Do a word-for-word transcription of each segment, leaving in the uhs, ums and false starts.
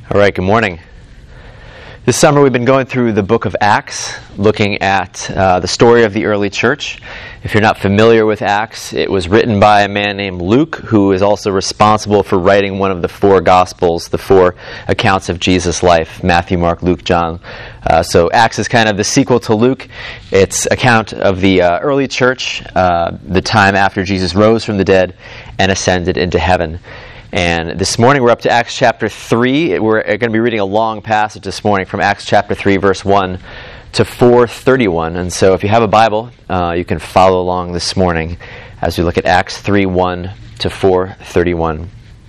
All right, good morning. This summer we've been going through the book of Acts, looking at uh, the story of the early church. If you're not familiar with Acts, it was written by a man named Luke, who is also responsible for writing one of the four Gospels, the four accounts of Jesus' life, Matthew, Mark, Luke, John. Uh, so Acts is kind of the sequel to Luke. It's account of the uh, early church, uh, the time after Jesus rose from the dead and ascended into heaven. And this morning we're up to Acts chapter three. We're going to be reading a long passage this morning from Acts chapter three, verse one to four thirty-one. And so if you have a Bible, uh, you can follow along this morning as we look at Acts three, one to four thirty-one.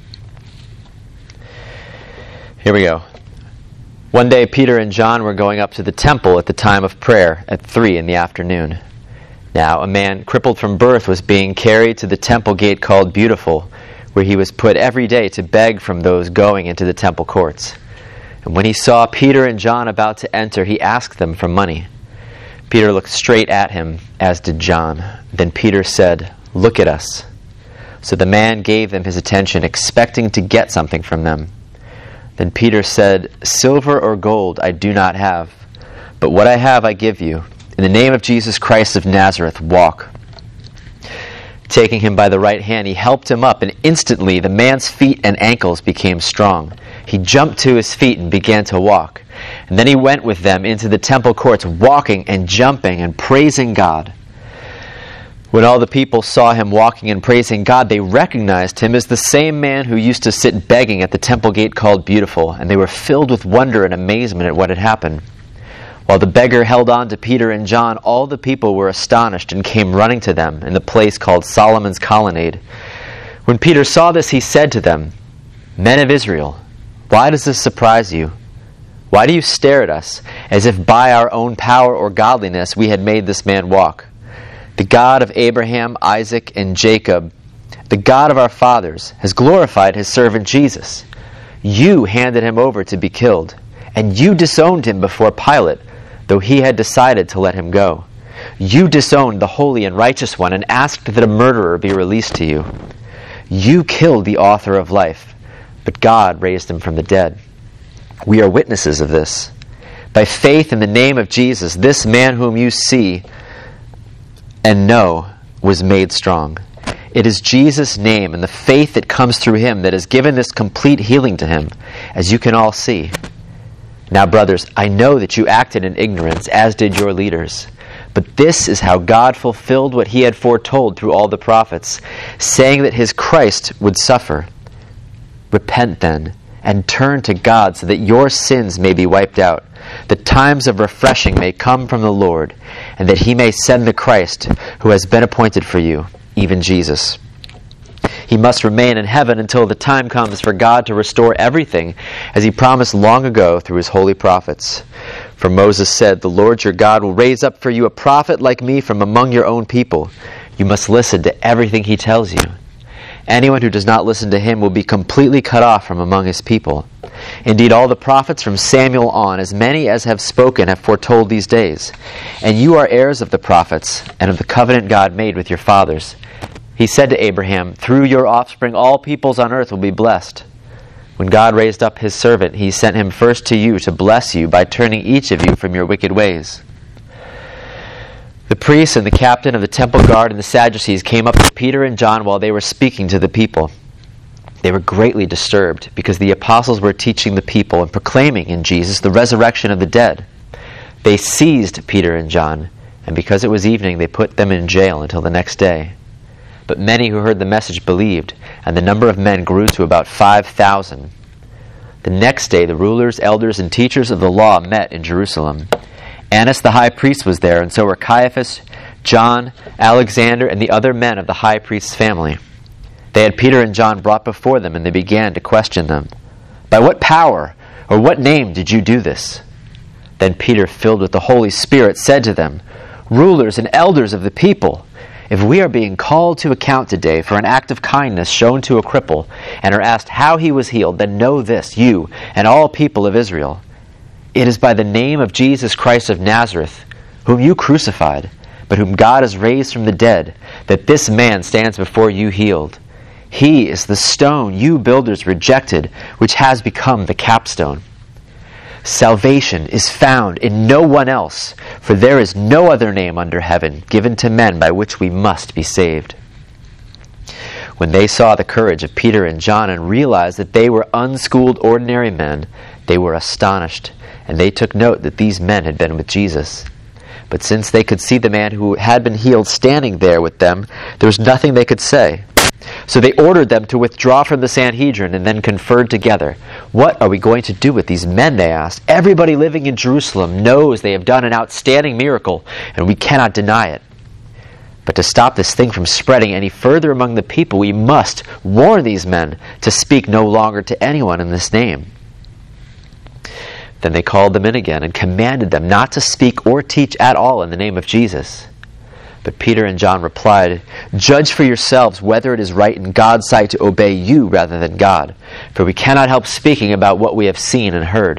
Here we go. One day Peter and John were going up to the temple at the time of prayer at three in the afternoon. Now a man crippled from birth was being carried to the temple gate called Beautiful, where he was put every day to beg from those going into the temple courts. And when he saw Peter and John about to enter, he asked them for money. Peter looked straight at him, as did John. Then Peter said, "Look at us." So the man gave them his attention, expecting to get something from them. Then Peter said, "Silver or gold I do not have, but what I have I give you. In the name of Jesus Christ of Nazareth, walk." Taking him by the right hand, he helped him up, and instantly the man's feet and ankles became strong. He jumped to his feet and began to walk. And then he went with them into the temple courts, walking and jumping and praising God. When all the people saw him walking and praising God, they recognized him as the same man who used to sit begging at the temple gate called Beautiful, and they were filled with wonder and amazement at what had happened. While the beggar held on to Peter and John, all the people were astonished and came running to them in the place called Solomon's Colonnade. When Peter saw this, he said to them, "Men of Israel, why does this surprise you? Why do you stare at us, as if by our own power or godliness we had made this man walk? The God of Abraham, Isaac, and Jacob, the God of our fathers, has glorified his servant Jesus. You handed him over to be killed, and you disowned him before Pilate, though he had decided to let him go. You disowned the holy and righteous one and asked that a murderer be released to you. You killed the author of life, but God raised him from the dead. We are witnesses of this. By faith in the name of Jesus, this man whom you see and know was made strong. It is Jesus' name and the faith that comes through him that has given this complete healing to him, as you can all see. Now, brothers, I know that you acted in ignorance, as did your leaders. But this is how God fulfilled what he had foretold through all the prophets, saying that his Christ would suffer. Repent then, and turn to God, so that your sins may be wiped out, that times of refreshing may come from the Lord, and that he may send the Christ who has been appointed for you, even Jesus. He must remain in heaven until the time comes for God to restore everything, as he promised long ago through his holy prophets. For Moses said, "The Lord your God will raise up for you a prophet like me from among your own people. You must listen to everything he tells you. Anyone who does not listen to him will be completely cut off from among his people. Indeed, all the prophets from Samuel on, as many as have spoken, have foretold these days. And you are heirs of the prophets and of the covenant God made with your fathers. He said to Abraham, 'Through your offspring all peoples on earth will be blessed.' When God raised up his servant, he sent him first to you to bless you by turning each of you from your wicked ways." The priests and the captain of the temple guard and the Sadducees came up to Peter and John while they were speaking to the people. They were greatly disturbed because the apostles were teaching the people and proclaiming in Jesus the resurrection of the dead. They seized Peter and John, and because it was evening, they put them in jail until the next day. But many who heard the message believed, and the number of men grew to about five thousand. The next day the rulers, elders, and teachers of the law met in Jerusalem. Annas the high priest was there, and so were Caiaphas, John, Alexander, and the other men of the high priest's family. They had Peter and John brought before them, and they began to question them. "By what power or what name did you do this?" Then Peter, filled with the Holy Spirit, said to them, "Rulers and elders of the people, if we are being called to account today for an act of kindness shown to a cripple, and are asked how he was healed, then know this, you and all people of Israel. It is by the name of Jesus Christ of Nazareth, whom you crucified, but whom God has raised from the dead, that this man stands before you healed. He is the stone you builders rejected, which has become the capstone. Salvation is found in no one else, for there is no other name under heaven given to men by which we must be saved." When they saw the courage of Peter and John and realized that they were unschooled ordinary men, they were astonished, and they took note that these men had been with Jesus. But since they could see the man who had been healed standing there with them, there was nothing they could say. So they ordered them to withdraw from the Sanhedrin and then conferred together. "What are we going to do with these men?" they asked. "Everybody living in Jerusalem knows they have done an outstanding miracle, and we cannot deny it. But to stop this thing from spreading any further among the people, we must warn these men to speak no longer to anyone in this name." Then they called them in again and commanded them not to speak or teach at all in the name of Jesus. But Peter and John replied, "Judge for yourselves whether it is right in God's sight to obey you rather than God, for we cannot help speaking about what we have seen and heard."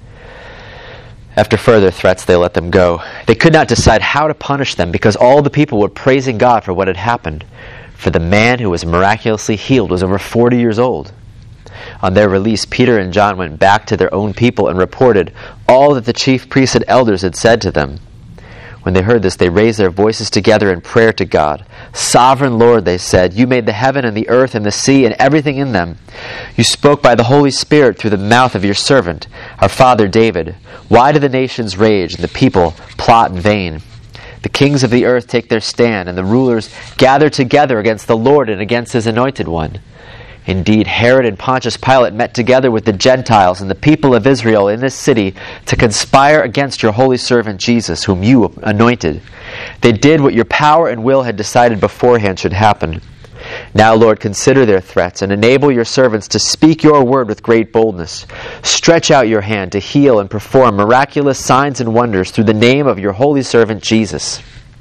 After further threats, they let them go. They could not decide how to punish them because all the people were praising God for what had happened. For the man who was miraculously healed was over forty years old. On their release, Peter and John went back to their own people and reported all that the chief priests and elders had said to them. When they heard this, they raised their voices together in prayer to God. "Sovereign Lord," they said, "you made the heaven and the earth and the sea and everything in them. You spoke by the Holy Spirit through the mouth of your servant, our father David. Why do the nations rage and the people plot in vain? The kings of the earth take their stand, and the rulers gather together against the Lord and against his anointed one. Indeed, Herod and Pontius Pilate met together with the Gentiles and the people of Israel in this city to conspire against your holy servant Jesus, whom you anointed. They did what your power and will had decided beforehand should happen. Now, Lord, consider their threats and enable your servants to speak your word with great boldness. Stretch out your hand to heal and perform miraculous signs and wonders through the name of your holy servant Jesus."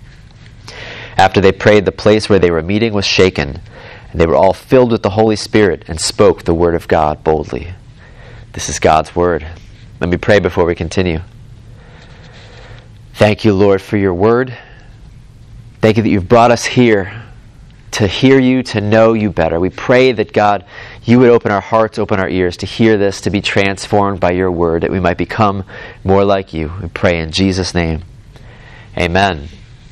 After they prayed, the place where they were meeting was shaken, and they were all filled with the Holy Spirit and spoke the word of God boldly. This is God's word. Let me pray before we continue. Thank you, Lord, for your word. Thank you that you've brought us here to hear you, to know you better. We pray that, God, you would open our hearts, open our ears to hear this, to be transformed by your word, that we might become more like you. We pray in Jesus' name. Amen.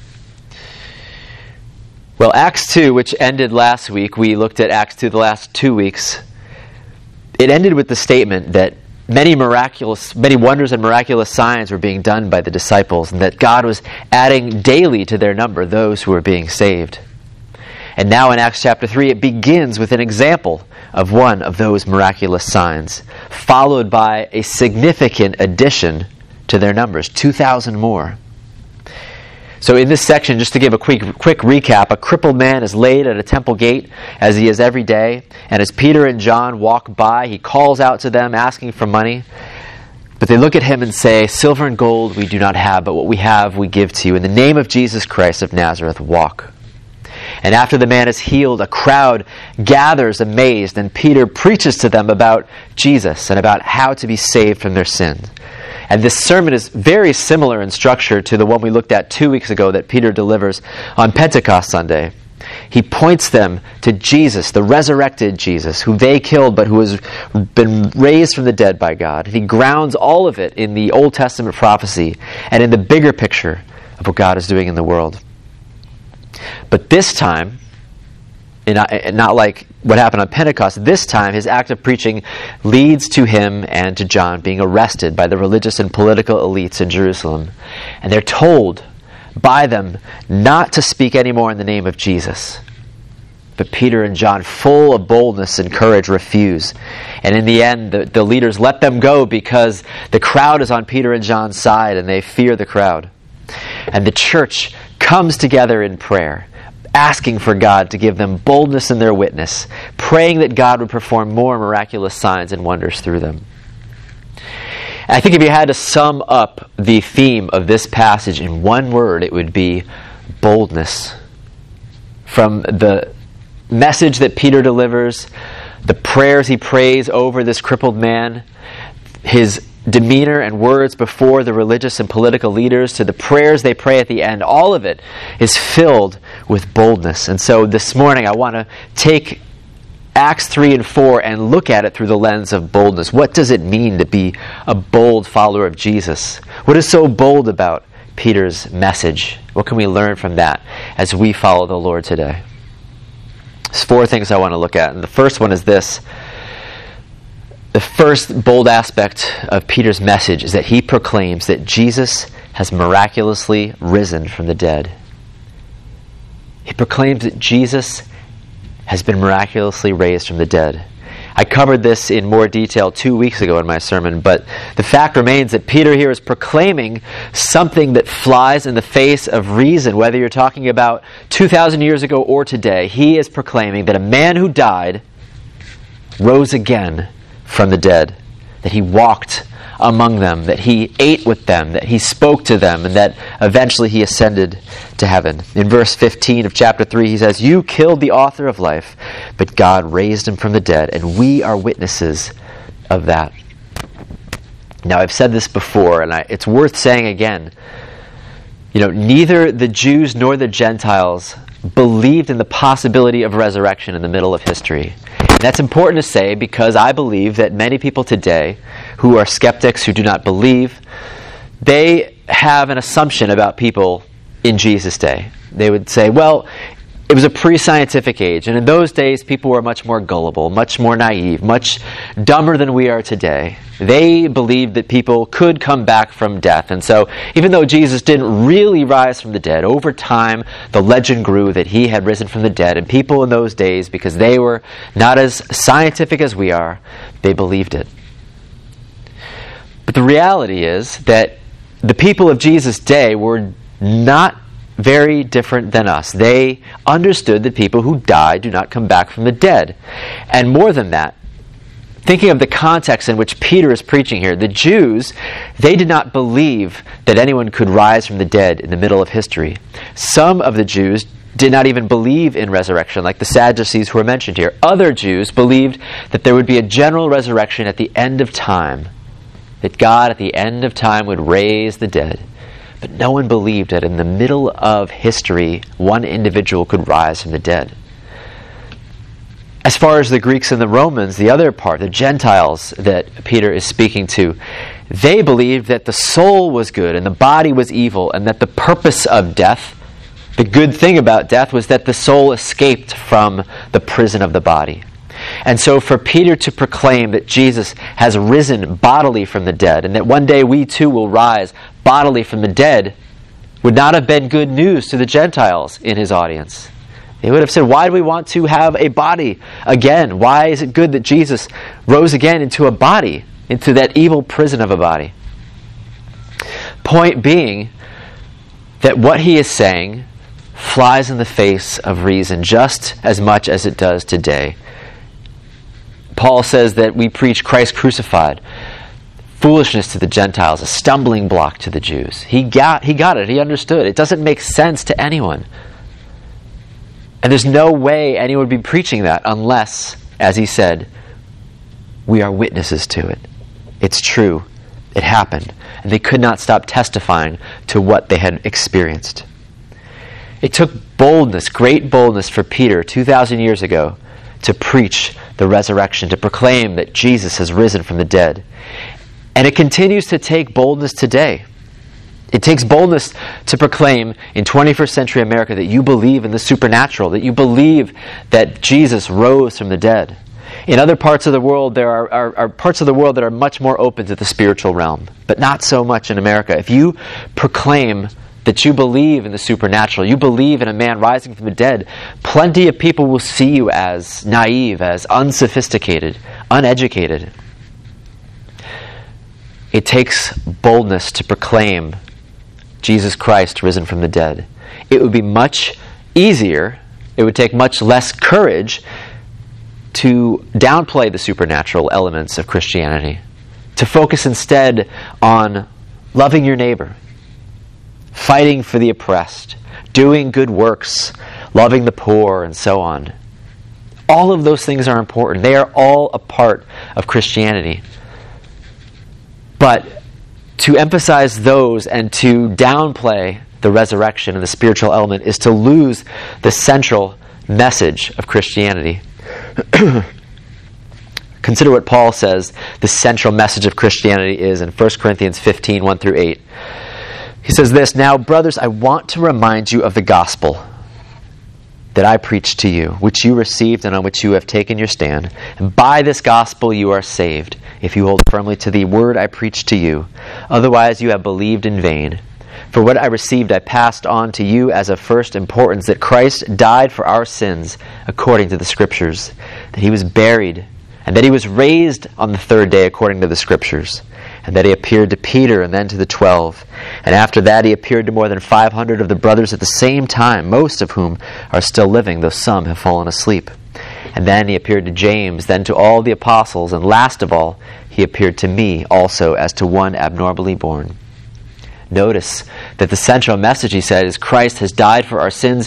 Well, Acts two, which ended last week, we looked at Acts two the last two weeks. It ended with the statement that many miraculous, many wonders and miraculous signs were being done by the disciples, and that God was adding daily to their number those who were being saved. And now in Acts chapter three, it begins with an example of one of those miraculous signs, followed by a significant addition to their numbers, two thousand more. So in this section, just to give a quick quick recap, a crippled man is laid at a temple gate, as he is every day, and as Peter and John walk by, he calls out to them asking for money. But they look at him and say, "Silver and gold we do not have, but what we have we give to you. In the name of Jesus Christ of Nazareth, walk." And after the man is healed, a crowd gathers amazed, and Peter preaches to them about Jesus and about how to be saved from their sins. And this sermon is very similar in structure to the one we looked at two weeks ago that Peter delivers on Pentecost Sunday. He points them to Jesus, the resurrected Jesus, who they killed but who has been raised from the dead by God. And he grounds all of it in the Old Testament prophecy and in the bigger picture of what God is doing in the world. But this time, and not like what happened on Pentecost, this time his act of preaching leads to him and to John being arrested by the religious and political elites in Jerusalem. And they're told by them not to speak anymore in the name of Jesus. But Peter and John, full of boldness and courage, refuse. And in the end, the, the leaders let them go because the crowd is on Peter and John's side and they fear the crowd. And the church comes together in prayer, asking for God to give them boldness in their witness, praying that God would perform more miraculous signs and wonders through them. And I think if you had to sum up the theme of this passage in one word, it would be boldness. From the message that Peter delivers, the prayers he prays over this crippled man, his demeanor and words before the religious and political leaders, to the prayers they pray at the end, all of it is filled with boldness. And so this morning I want to take Acts three and four and look at it through the lens of boldness. What does it mean to be a bold follower of Jesus? What is so bold about Peter's message? What can we learn from that as we follow the Lord today? There's four things I want to look at. And the first one is this. The first bold aspect of Peter's message is that he proclaims that Jesus has miraculously risen from the dead. He proclaims that Jesus has been miraculously raised from the dead. I covered this in more detail two weeks ago in my sermon, but the fact remains that Peter here is proclaiming something that flies in the face of reason, whether you're talking about two thousand years ago or today. He is proclaiming that a man who died rose again from the dead, that he walked among them, that he ate with them, that he spoke to them, and that eventually he ascended to heaven. In verse fifteen of chapter three, he says, "You killed the author of life, but God raised him from the dead, and we are witnesses of that." Now, I've said this before, and I, it's worth saying again. You know, neither the Jews nor the Gentiles believed in the possibility of resurrection in the middle of history. And that's important to say because I believe that many people today who are skeptics, who do not believe, they have an assumption about people in Jesus' day. They would say, well, it was a pre-scientific age, and in those days people were much more gullible, much more naive, much dumber than we are today. They believed that people could come back from death, and so even though Jesus didn't really rise from the dead, over time the legend grew that he had risen from the dead, and people in those days, because they were not as scientific as we are, they believed it. But the reality is that the people of Jesus' day were not very different than us. They understood that people who die do not come back from the dead. And more than that, thinking of the context in which Peter is preaching here, the Jews, they did not believe that anyone could rise from the dead in the middle of history. Some of the Jews did not even believe in resurrection, like the Sadducees who are mentioned here. Other Jews believed that there would be a general resurrection at the end of time, that God at the end of time would raise the dead. But no one believed that in the middle of history, one individual could rise from the dead. As far as the Greeks and the Romans, the other part, the Gentiles that Peter is speaking to, they believed that the soul was good and the body was evil, and that the purpose of death, the good thing about death, was that the soul escaped from the prison of the body. And so for Peter to proclaim that Jesus has risen bodily from the dead, and that one day we too will rise bodily from the dead, would not have been good news to the Gentiles in his audience. They would have said, why do we want to have a body again? Why is it good that Jesus rose again into a body, into that evil prison of a body? Point being that what he is saying flies in the face of reason just as much as it does today. Paul says that we preach Christ crucified, foolishness to the Gentiles, a stumbling block to the Jews. He got, he got it. He understood. It doesn't make sense to anyone. And there's no way anyone would be preaching that unless, as he said, we are witnesses to it. It's true. It happened. And they could not stop testifying to what they had experienced. It took boldness, great boldness for Peter two thousand years ago to preach the resurrection, to proclaim that Jesus has risen from the dead. And it continues to take boldness today. It takes boldness to proclaim in twenty-first century America that you believe in the supernatural, that you believe that Jesus rose from the dead. In other parts of the world, there are, are, are parts of the world that are much more open to the spiritual realm, but not so much in America. If you proclaim that you believe in the supernatural, you believe in a man rising from the dead, plenty of people will see you as naive, as unsophisticated, uneducated. It takes boldness to proclaim Jesus Christ risen from the dead. It would be much easier, it would take much less courage to downplay the supernatural elements of Christianity, to focus instead on loving your neighbor, fighting for the oppressed, doing good works, loving the poor, and so on. All of those things are important. They are all a part of Christianity. But to emphasize those and to downplay the resurrection and the spiritual element is to lose the central message of Christianity. Consider what Paul says the central message of Christianity is in First Corinthians fifteen, one through eight. He says this, "Now, brothers, I want to remind you of the gospel that I preached to you, which you received and on which you have taken your stand. And by this gospel you are saved, if you hold firmly to the word I preached to you. Otherwise you have believed in vain. For what I received I passed on to you as of first importance, that Christ died for our sins according to the Scriptures, that he was buried, and that he was raised on the third day according to the Scriptures, and that he appeared to Peter and then to the twelve. And after that he appeared to more than five hundred of the brothers at the same time, most of whom are still living, though some have fallen asleep. And then he appeared to James, then to all the apostles, and last of all he appeared to me also as to one abnormally born." Notice that the central message, he said, is Christ has died for our sins.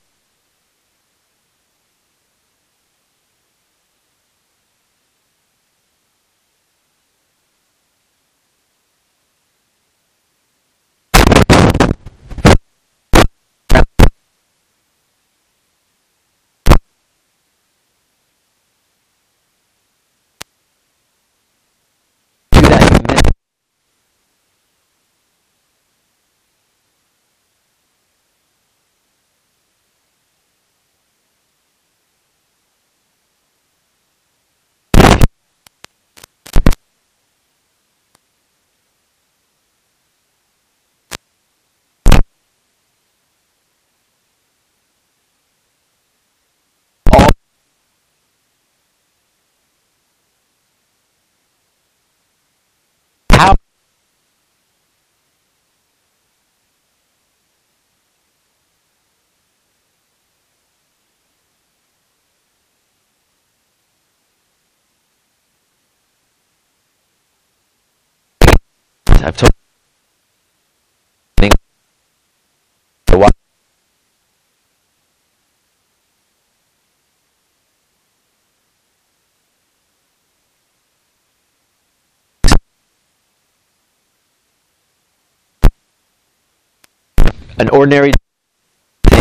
How I've told you an ordinary thing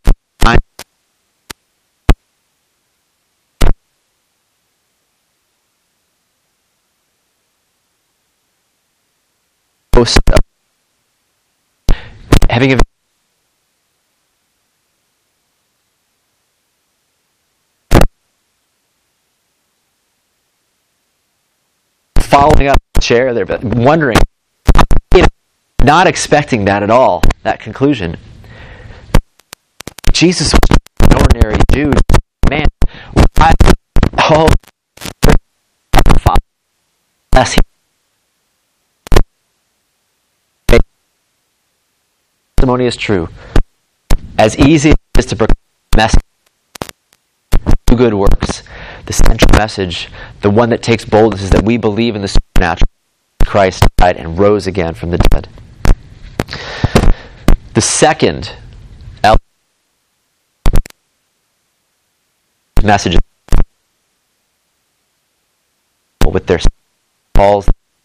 most of having a following up the chair there, but wondering, you know, not expecting that at all, that conclusion. Jesus was an ordinary Jew, man. I, oh, less he testimony is true. As easy as it is to proclaim the message, do good works. The central message, the one that takes boldness, is that we believe in the supernatural. Christ died and rose again from the dead. The second message with their Paul's.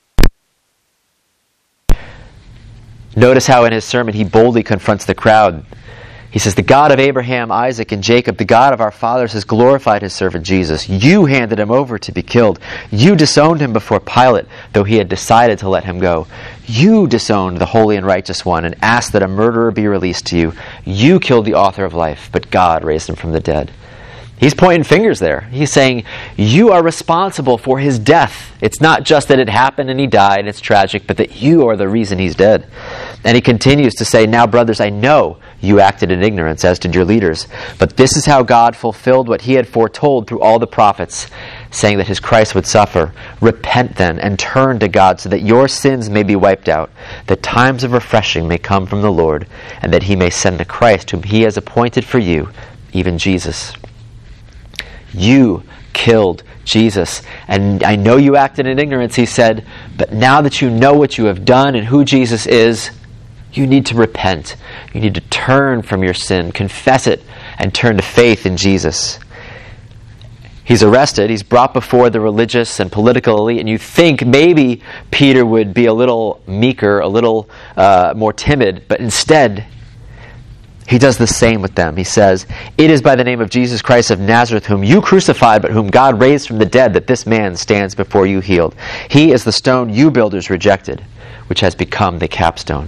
Notice how in his sermon he boldly confronts the crowd. He says, "The God of Abraham, Isaac, and Jacob, the God of our fathers, has glorified his servant Jesus. You handed him over to be killed. You disowned him before Pilate, though he had decided to let him go. You disowned the holy and righteous one and asked that a murderer be released to you. You killed the author of life, but God raised him from the dead." He's pointing fingers there. He's saying, you are responsible for his death. It's not just that it happened and he died, and it's tragic, but that you are the reason he's dead. And he continues to say, "Now, brothers, I know you acted in ignorance, as did your leaders. But this is how God fulfilled what he had foretold through all the prophets, saying that his Christ would suffer. Repent then and turn to God so that your sins may be wiped out, that times of refreshing may come from the Lord, and that he may send the Christ whom he has appointed for you, even Jesus." You killed Jesus. And I know you acted in ignorance, he said, but now that you know what you have done and who Jesus is, you need to repent. You need to turn from your sin, confess it, and turn to faith in Jesus. He's arrested. He's brought before the religious and political elite, and you think maybe Peter would be a little meeker, a little uh, more timid, but instead, He does the same with them. He says, "It is by the name of Jesus Christ of Nazareth, whom you crucified, but whom God raised from the dead, that this man stands before you healed. He is the stone you builders rejected, which has become the capstone."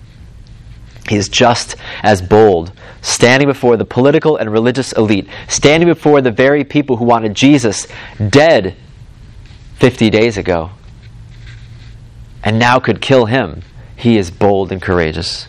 He is just as bold, standing before the political and religious elite, standing before the very people who wanted Jesus dead fifty days ago, and now could kill him. He is bold and courageous.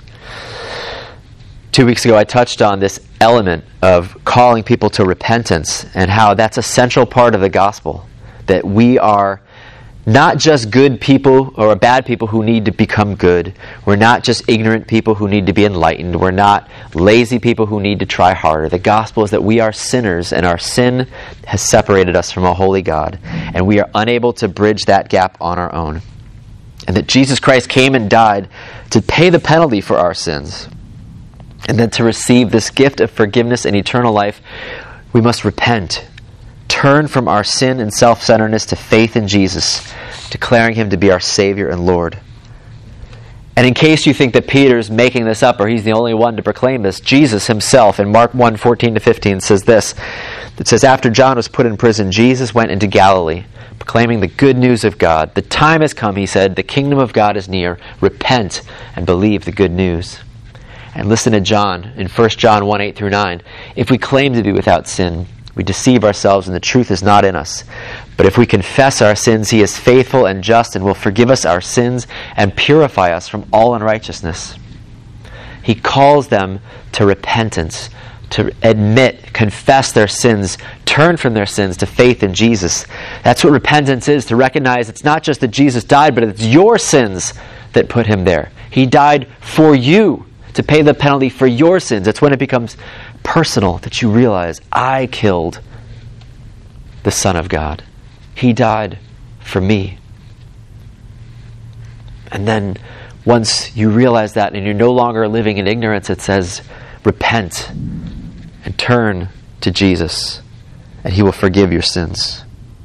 Two weeks ago, I touched on this element of calling people to repentance and how that's a central part of the gospel, that we are not just good people or bad people who need to become good. We're not just ignorant people who need to be enlightened. We're not lazy people who need to try harder. The gospel is that we are sinners, and our sin has separated us from a holy God, and we are unable to bridge that gap on our own. And that Jesus Christ came and died to pay the penalty for our sins. And then to receive this gift of forgiveness and eternal life, we must repent. Turn from our sin and self-centeredness to faith in Jesus, declaring him to be our Savior and Lord. And in case you think that Peter's making this up or he's the only one to proclaim this, Jesus himself in Mark one, fourteen to fifteen says this. It says, "After John was put in prison, Jesus went into Galilee, proclaiming the good news of God. The time has come," he said, "the kingdom of God is near. Repent and believe the good news." And listen to John in First John one, eight through nine. "If we claim to be without sin, we deceive ourselves and the truth is not in us. But if we confess our sins, he is faithful and just and will forgive us our sins and purify us from all unrighteousness." He calls them to repentance, to admit, confess their sins, turn from their sins to faith in Jesus. That's what repentance is, to recognize it's not just that Jesus died, but it's your sins that put him there. He died for you, to pay the penalty for your sins. It's when it becomes personal that you realize, I killed the Son of God. He died for me. And then once you realize that and you're no longer living in ignorance, it says, repent and turn to Jesus, and he will forgive your sins.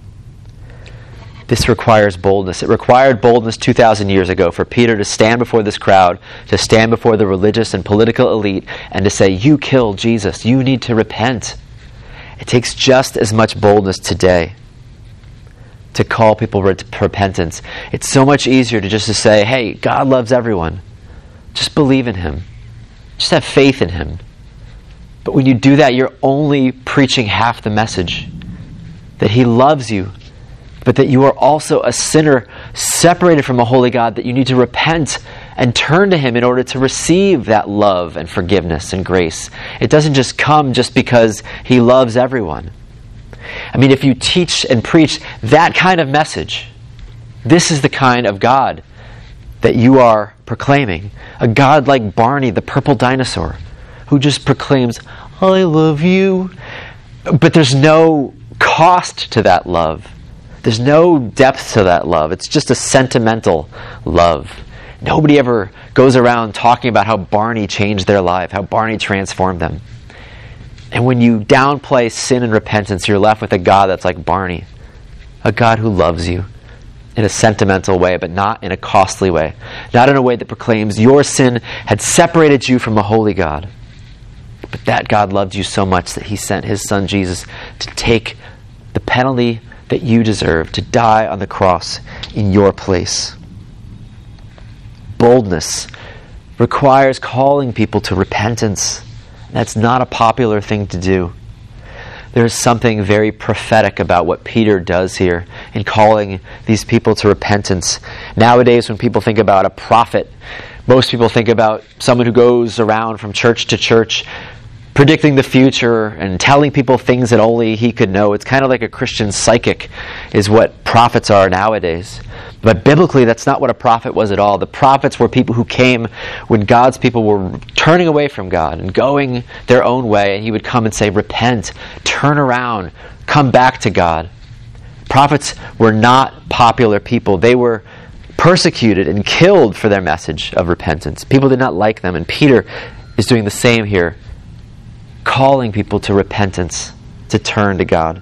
This requires boldness. It required boldness two thousand years ago for Peter to stand before this crowd, to stand before the religious and political elite, and to say, you killed Jesus. You need to repent. It takes just as much boldness today to call people to repentance. It's so much easier to just to say, hey, God loves everyone. Just believe in him. Just have faith in him. But when you do that, you're only preaching half the message. That he loves you, but that you are also a sinner separated from a holy God, that you need to repent and turn to him in order to receive that love and forgiveness and grace. It doesn't just come just because he loves everyone. I mean, if you teach and preach that kind of message, this is the kind of God that you are proclaiming. A God like Barney, the purple dinosaur, who just proclaims, I love you. But there's no cost to that love. There's no depth to that love. It's just a sentimental love. Nobody ever goes around talking about how Barney changed their life, how Barney transformed them. And when you downplay sin and repentance, you're left with a God that's like Barney. A God who loves you in a sentimental way, but not in a costly way. Not in a way that proclaims your sin had separated you from a holy God. But that God loved you so much that he sent his son Jesus to take the penalty that you deserve, to die on the cross in your place. Boldness requires calling people to repentance. That's not a popular thing to do. There's something very prophetic about what Peter does here in calling these people to repentance. Nowadays, when people think about a prophet, most people think about someone who goes around from church to church predicting the future and telling people things that only he could know. It's kind of like a Christian psychic is what prophets are nowadays. But biblically, that's not what a prophet was at all. The prophets were people who came when God's people were turning away from God and going their own way, and he would come and say, repent, turn around, come back to God. Prophets were not popular people. They were persecuted and killed for their message of repentance. People did not like them, and Peter is doing the same here, calling people to repentance, to turn to God.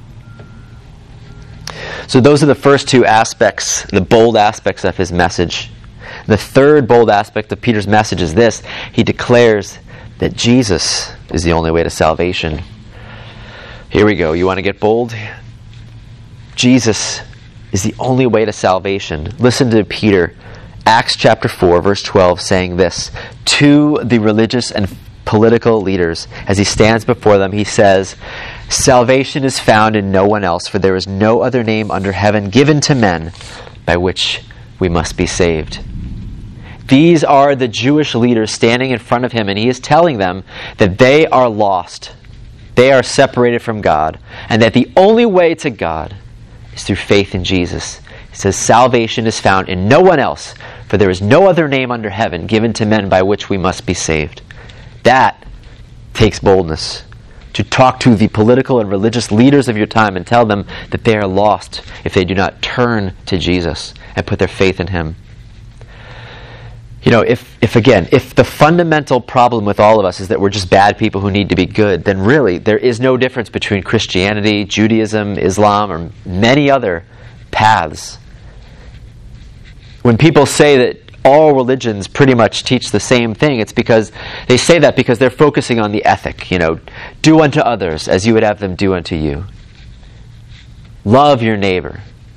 So those are the first two aspects, the bold aspects of his message. The third bold aspect of Peter's message is this. He declares that Jesus is the only way to salvation. Here we go. You want to get bold? Jesus is the only way to salvation. Listen to Peter, Acts chapter four, verse twelve, saying this to the religious and political leaders. As he stands before them, he says, "Salvation is found in no one else, for there is no other name under heaven given to men by which we must be saved." These are the Jewish leaders standing in front of him, and he is telling them that they are lost. They are separated from God, and that the only way to God is through faith in Jesus. He says, "Salvation is found in no one else, for there is no other name under heaven given to men by which we must be saved." That takes boldness, to talk to the political and religious leaders of your time and tell them that they are lost if they do not turn to Jesus and put their faith in him. You know, if, if again, if the fundamental problem with all of us is that we're just bad people who need to be good, then really there is no difference between Christianity, Judaism, Islam, or many other paths. When people say that all religions pretty much teach the same thing, it's because they say that because they're focusing on the ethic. You know, do unto others as you would have them do unto you. Love your neighbor.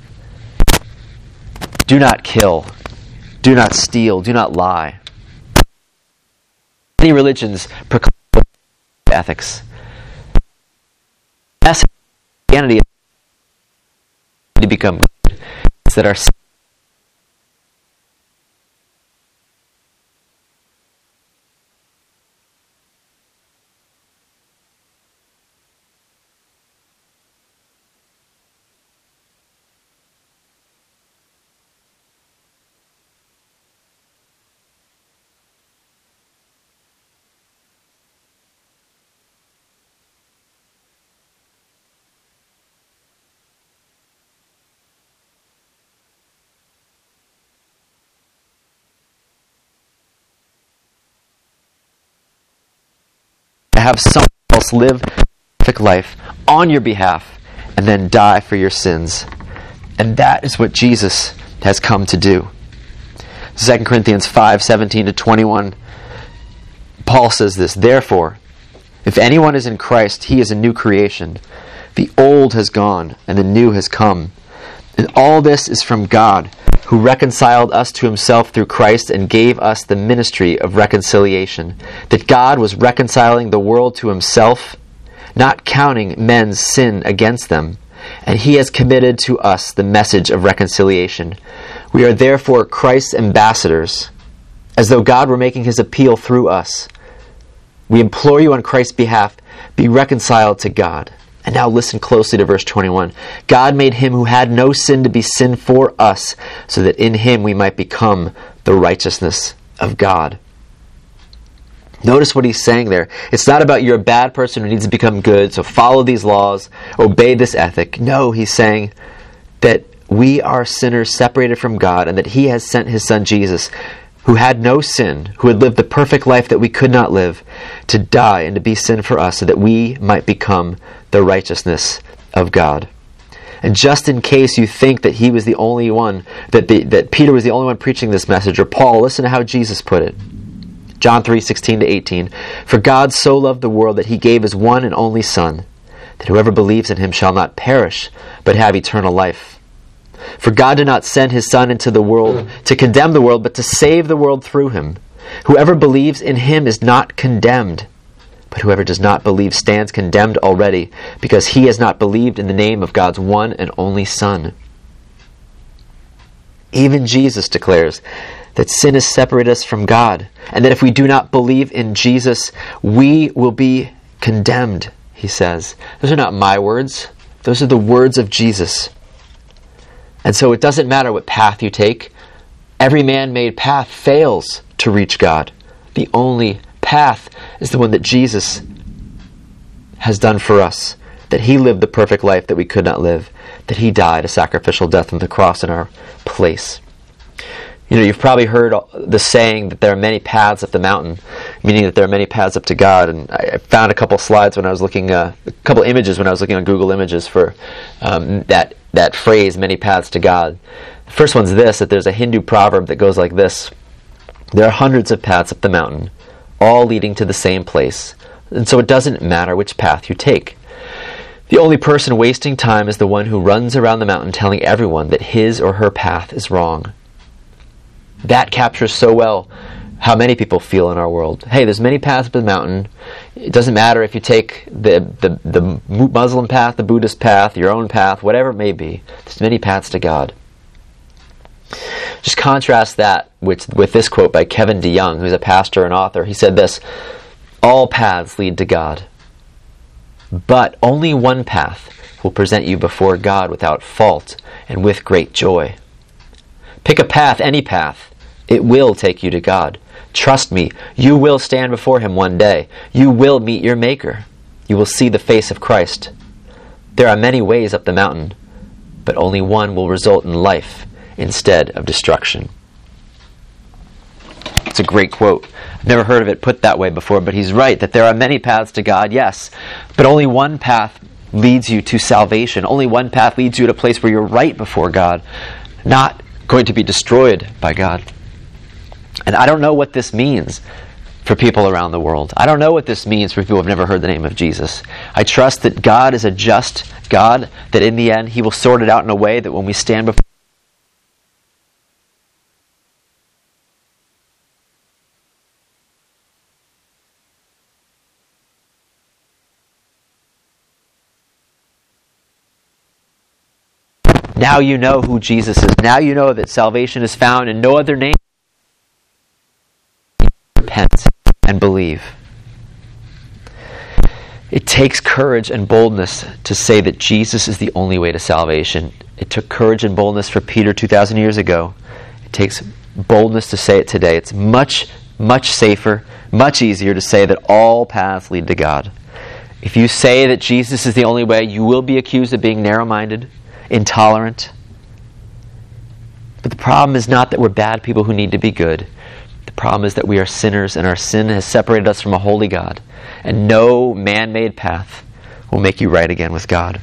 Do not kill. Do not steal. Do not lie. Many religions proclaim ethics. Christianity is to become good. It's that our have someone else live a perfect life on your behalf and then die for your sins. And that is what Jesus has come to do. Second Corinthians five, seventeen to twenty-one, Paul says this, "Therefore, if anyone is in Christ, he is a new creation. The old has gone and the new has come. And all this is from God, who reconciled us to himself through Christ and gave us the ministry of reconciliation, that God was reconciling the world to himself, not counting men's sin against them, and he has committed to us the message of reconciliation. We are therefore Christ's ambassadors, as though God were making his appeal through us. We implore you on Christ's behalf, be reconciled to God." And now listen closely to verse twenty-one. "God made him who had no sin to be sin for us, so that in him we might become the righteousness of God." Notice what he's saying there. It's not about you're a bad person who needs to become good, so follow these laws, obey this ethic. No, he's saying that we are sinners separated from God, and that he has sent his son Jesus, who had no sin, who had lived the perfect life that we could not live, to die and to be sin for us, so that we might become the righteousness of God. And just in case you think that he was the only one, that the, that Peter was the only one preaching this message, or Paul, listen to how Jesus put it. John three, sixteen to eighteen. "For God so loved the world that he gave his one and only Son, that whoever believes in him shall not perish, but have eternal life. For God did not send his Son into the world to condemn the world, but to save the world through him. Whoever believes in him is not condemned, but whoever does not believe stands condemned already, because he has not believed in the name of God's one and only Son." Even Jesus declares that sin has separated us from God, and that if we do not believe in Jesus, we will be condemned, he says. Those are not my words. Those are the words of Jesus. And so it doesn't matter what path you take. Every man-made path fails to reach God. The only path is the one that Jesus has done for us, that he lived the perfect life that we could not live, that he died a sacrificial death on the cross in our place. You know, you've probably heard the saying that there are many paths up the mountain, meaning that there are many paths up to God. And I found a couple slides when I was looking, uh, a couple images when I was looking on Google Images for um, that that phrase, "many paths to God." The first one's this, that there's a Hindu proverb that goes like this: "There are hundreds of paths up the mountain, all leading to the same place, and so it doesn't matter which path you take. The only person wasting time is the one who runs around the mountain telling everyone that his or her path is wrong. That captures so well how many people feel in our world. Hey, there's many paths up the mountain. It doesn't matter if you take the, the, the Muslim path, the Buddhist path, your own path, whatever it may be. There's many paths to God. Just contrast that with, with this quote by Kevin DeYoung, who's a pastor and author. He said this: all paths lead to God, but only one path will present you before God without fault and with great joy. Pick a path, any path. It will take you to God. Trust me, you will stand before Him one day. You will meet your Maker. You will see the face of Christ. There are many ways up the mountain, but only one will result in life instead of destruction. It's a great quote. I've never heard of it put that way before, but he's right that there are many paths to God, yes, but only one path leads you to salvation. Only one path leads you to a place where you're right before God, not going to be destroyed by God. And I don't know what this means for people around the world. I don't know what this means for people who have never heard the name of Jesus. I trust that God is a just God, that in the end He will sort it out in a way that when we stand before now you know who Jesus is. Now you know that salvation is found in no other name. Repent and believe. It takes courage and boldness to say that Jesus is the only way to salvation. It took courage and boldness for Peter two thousand years ago. It takes boldness to say it today. It's much, much safer, much easier to say that all paths lead to God. If you say that Jesus is the only way, you will be accused of being narrow-minded, intolerant. But the problem is not that we're bad people who need to be good. The problem is that we are sinners, and our sin has separated us from a holy God. And no man-made path will make you right again with God.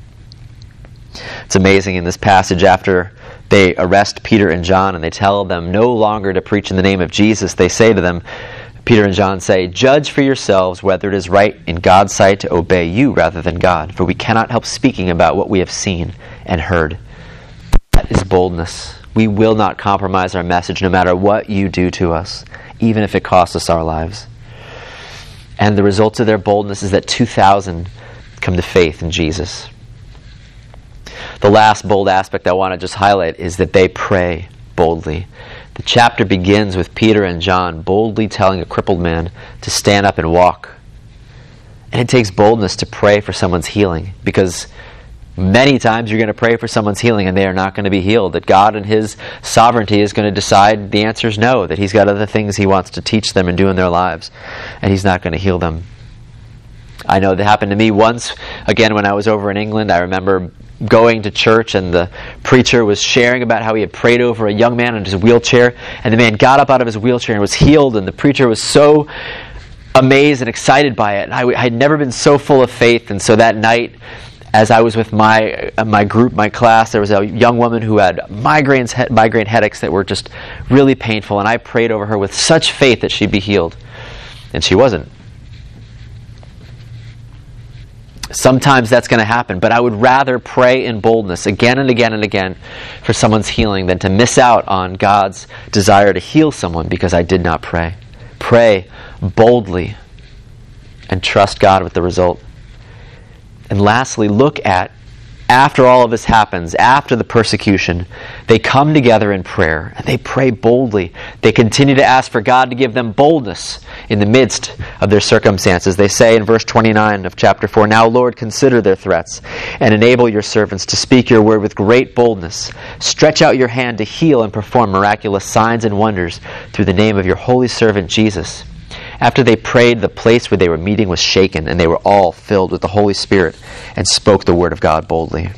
It's amazing in this passage, after they arrest Peter and John and they tell them no longer to preach in the name of Jesus, they say to them, Peter and John say, "Judge for yourselves whether it is right in God's sight to obey you rather than God, for we cannot help speaking about what we have seen and heard." That is boldness. We will not compromise our message no matter what you do to us, even if it costs us our lives. And the result of their boldness is that two thousand come to faith in Jesus. The last bold aspect I want to just highlight is that they pray boldly. The chapter begins with Peter and John boldly telling a crippled man to stand up and walk. And it takes boldness to pray for someone's healing, because many times you're going to pray for someone's healing and they are not going to be healed. That God in His sovereignty is going to decide the answer is no, that He's got other things He wants to teach them and do in their lives, and He's not going to heal them. I know that happened to me once, again, when I was over in England. I remember going to church and the preacher was sharing about how he had prayed over a young man in his wheelchair, and the man got up out of his wheelchair and was healed, and the preacher was so amazed and excited by it. And I, I had never been so full of faith, and so that night, as I was with my my group, my class, there was a young woman who had migraines, he- migraine headaches that were just really painful, and I prayed over her with such faith that she'd be healed, and she wasn't. Sometimes that's going to happen, but I would rather pray in boldness again and again and again for someone's healing than to miss out on God's desire to heal someone because I did not pray. Pray boldly and trust God with the result. And lastly, look at, after all of this happens, after the persecution, they come together in prayer and they pray boldly. They continue to ask for God to give them boldness in the midst of their circumstances. They say in verse twenty-nine of chapter four, "Now, Lord, consider their threats and enable your servants to speak your word with great boldness. Stretch out your hand to heal and perform miraculous signs and wonders through the name of your holy servant Jesus." After they prayed, the place where they were meeting was shaken, and they were all filled with the Holy Spirit and spoke the word of God boldly.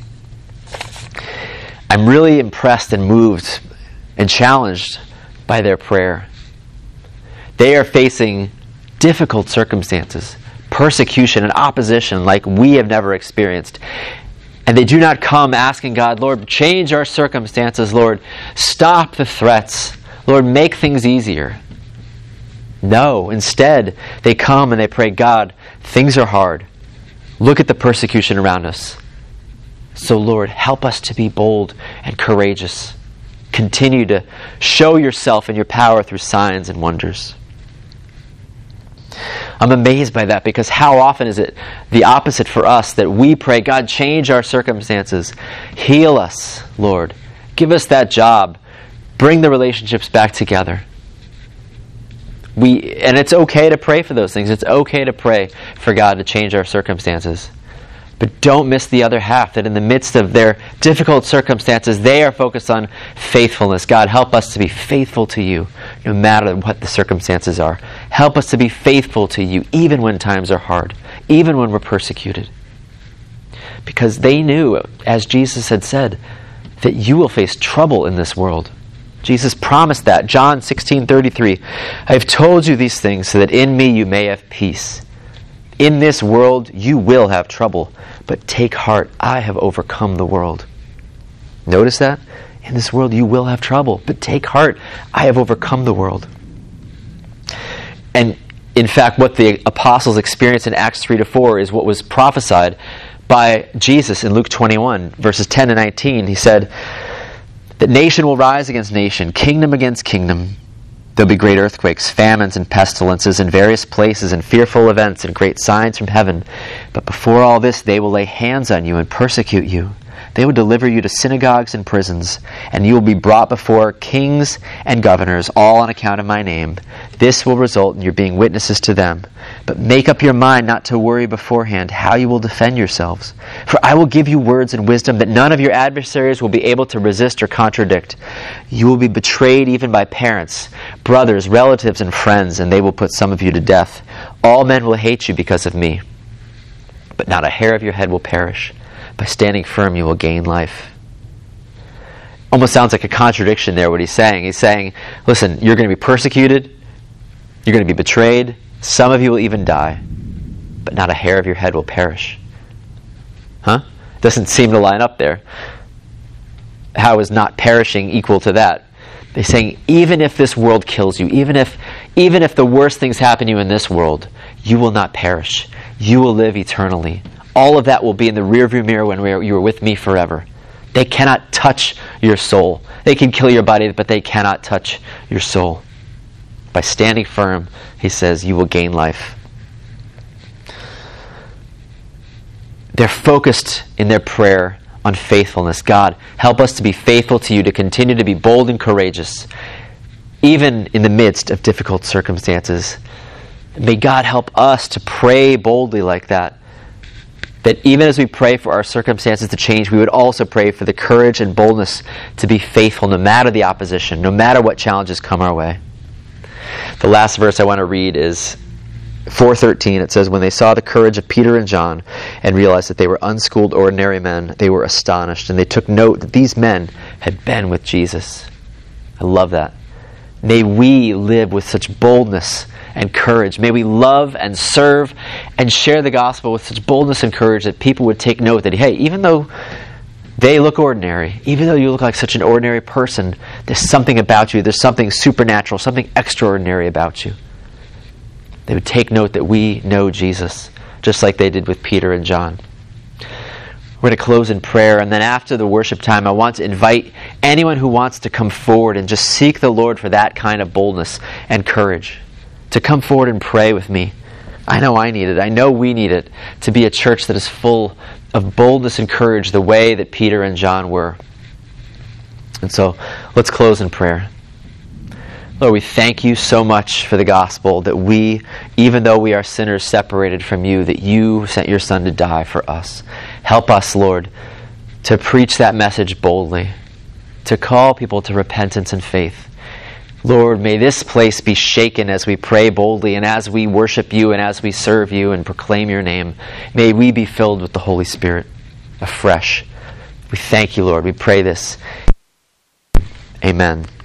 I'm really impressed and moved and challenged by their prayer. They are facing difficult circumstances, persecution and opposition like we have never experienced. And they do not come asking God, "Lord, change our circumstances. Lord, stop the threats. Lord, make things easier." No, instead, they come and they pray, God, things are hard. Look at the persecution around us. So Lord, help us to be bold and courageous. Continue to show yourself and your power through signs and wonders. I'm amazed by that, because how often is it the opposite for us, that we pray, God, change our circumstances. Heal us, Lord. Give us that job. Bring the relationships back together. We, and it's okay to pray for those things. It's okay to pray for God to change our circumstances. But don't miss the other half, that in the midst of their difficult circumstances, they are focused on faithfulness. God, help us to be faithful to you, no matter what the circumstances are. Help us to be faithful to you, even when times are hard, even when we're persecuted. Because they knew, as Jesus had said, that you will face trouble in this world. Jesus promised that. John sixteen thirty-three, I have told you these things so that in me you may have peace. In this world you will have trouble, but take heart, I have overcome the world. Notice that? In this world you will have trouble, but take heart, I have overcome the world. And in fact, what the apostles experienced in Acts three to four is what was prophesied by Jesus in Luke twenty-one, verses ten to nineteen. He said that nation will rise against nation, kingdom against kingdom. There'll be great earthquakes, famines, and pestilences in various places, and fearful events, and great signs from heaven. But before all this, they will lay hands on you and persecute you. They will deliver you to synagogues and prisons, and you will be brought before kings and governors, all on account of my name. This will result in your being witnesses to them. But make up your mind not to worry beforehand how you will defend yourselves. For I will give you words and wisdom that none of your adversaries will be able to resist or contradict. You will be betrayed even by parents, brothers, relatives, and friends, and they will put some of you to death. All men will hate you because of me. But not a hair of your head will perish. By standing firm, you will gain life. Almost sounds like a contradiction there, what he's saying. He's saying, listen, you're going to be persecuted. You're going to be betrayed. Some of you will even die. But not a hair of your head will perish. Huh? Doesn't seem to line up there. How is not perishing equal to that? They're saying, even if this world kills you, even if, even if the worst things happen to you in this world, you will not perish. You will live eternally. All of that will be in the rearview mirror when we are, you are with me forever. They cannot touch your soul. They can kill your body, but they cannot touch your soul. By standing firm, he says, you will gain life. They're focused in their prayer on faithfulness. God, help us to be faithful to you, to continue to be bold and courageous, even in the midst of difficult circumstances. May God help us to pray boldly like that. That even as we pray for our circumstances to change, we would also pray for the courage and boldness to be faithful no matter the opposition, no matter what challenges come our way. The last verse I want to read is four thirteen. It says, when they saw the courage of Peter and John and realized that they were unschooled ordinary men, they were astonished, and they took note that these men had been with Jesus. I love that. May we live with such boldness and courage. May we love and serve and share the gospel with such boldness and courage that people would take note that, hey, even though they look ordinary, even though you look like such an ordinary person, there's something about you, there's something supernatural, something extraordinary about you. They would take note that we know Jesus, just like they did with Peter and John. We're going to close in prayer, and then after the worship time, I want to invite anyone who wants to come forward and just seek the Lord for that kind of boldness and courage, to come forward and pray with me. I know I need it. I know we need it, to be a church that is full of boldness and courage the way that Peter and John were. And so, let's close in prayer. Lord, we thank you so much for the gospel, that we, even though we are sinners separated from you, that you sent your Son to die for us. Help us, Lord, to preach that message boldly, to call people to repentance and faith. Lord, may this place be shaken as we pray boldly and as we worship you and as we serve you and proclaim your name. May we be filled with the Holy Spirit afresh. We thank you, Lord. We pray this. Amen.